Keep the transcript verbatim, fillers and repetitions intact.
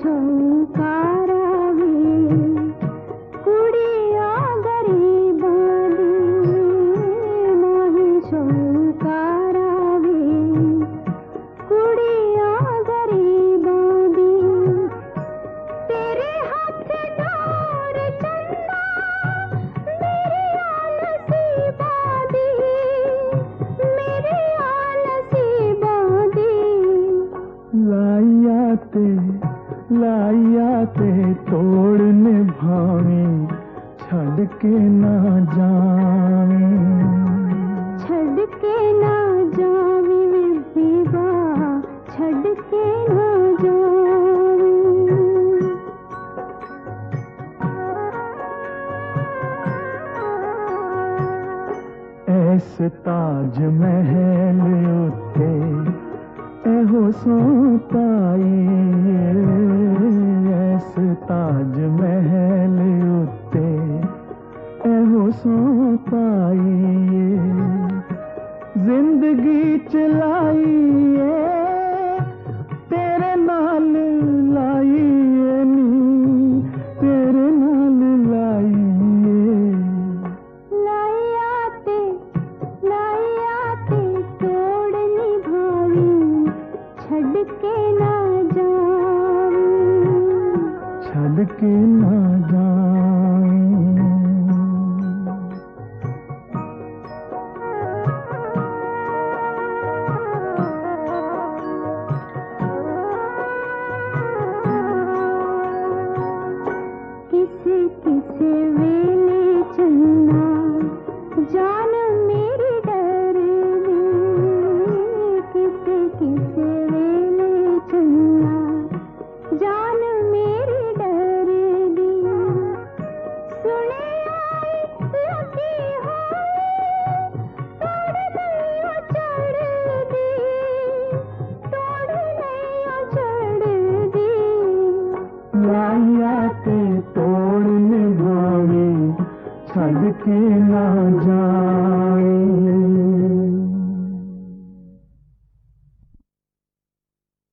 लायाते तोड़ने भावी छड़ के ना जावी, छड़ के ना जावी बेबा, छड़ के ना जावी। ऐस ताज महल उते एहो सोताई, ऐस ताज महल उते एहो सोताई, जिंदगी चलाईए तेरे नाल लाईए नी, तेरे नाल लाईए। लायाते लायाते तोड़नी भावी छड़ के ना जावी, छड़ के ना जावी। किसे किसे वेले चलना जान मेरी डर दी, किसे किसे वेले चलना जान मेरी डर दी। सुने आई लगी होई तोड़ नहीं चढ़ दी, तोड़ नहीं चढ़ दी। लायाते तोड़ने भावी छड़ के ना जाए।